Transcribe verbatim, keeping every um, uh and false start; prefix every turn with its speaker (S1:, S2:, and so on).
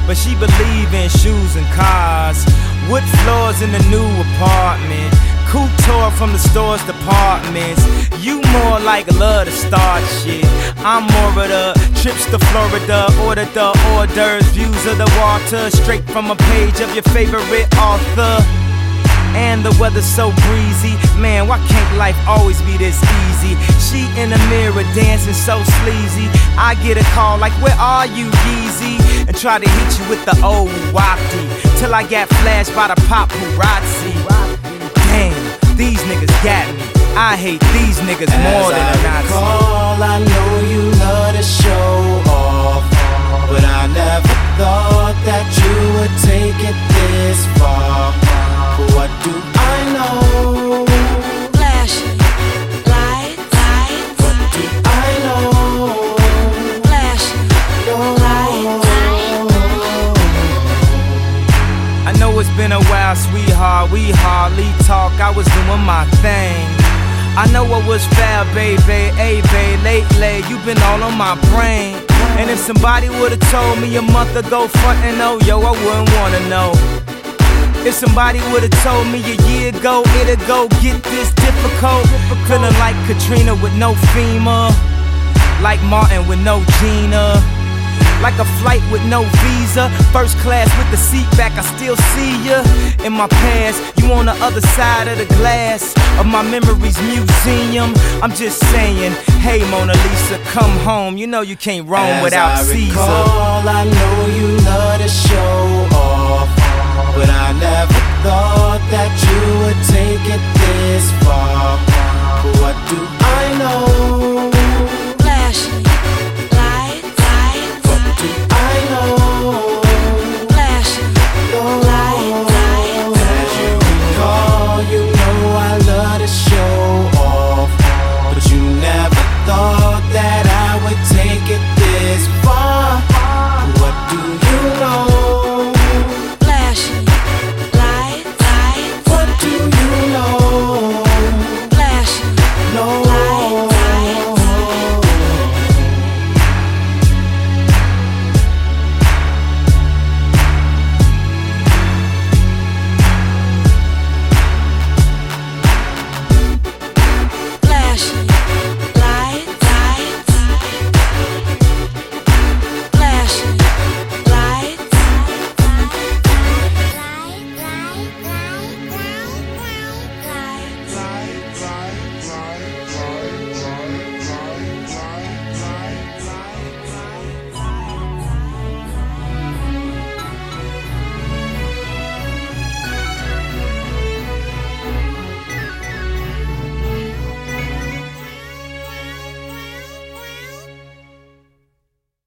S1: but she believe in shoes and cars. Wood floors in the new apartment. Couture from the store's departments. You more like love to start shit. I'm more of the trips to Florida. Order the hors d'oeuvres, views of the water, straight from a page of your favorite author. And the weather's so breezy. Man, why can't life always be this easy? She in the mirror dancing so sleazy. I get a call like, where are you, Yeezy? And try to hit you with the old wafty, till I got flashed by the paparazzi. Damn, these niggas got me. I hate these niggas more than a Nazi.
S2: Recall, I know you love to show off, but I never thought that you would take it this far. What do I know?
S3: Flashing lights, lights.
S2: What do I know?
S3: Flashing lights.
S1: I know it's been a while, sweetheart, we hardly talk. I was doing my thing. I know I was foul, baby, hey, babe, lately you been all on my brain. And if somebody would've told me a month ago, frontin' oh, yo, I wouldn't wanna know. If somebody would've told me a year ago, it'd go get this difficult. Feeling like Katrina with no FEMA, like Martin with no Gina, like a flight with no visa. First class with the seat back, I still see ya. In my past, you on the other side of the glass of my memories museum. I'm just saying, hey Mona Lisa, come home. You know you can't roam
S2: As
S1: without
S2: I
S1: Caesar.
S2: recall, I know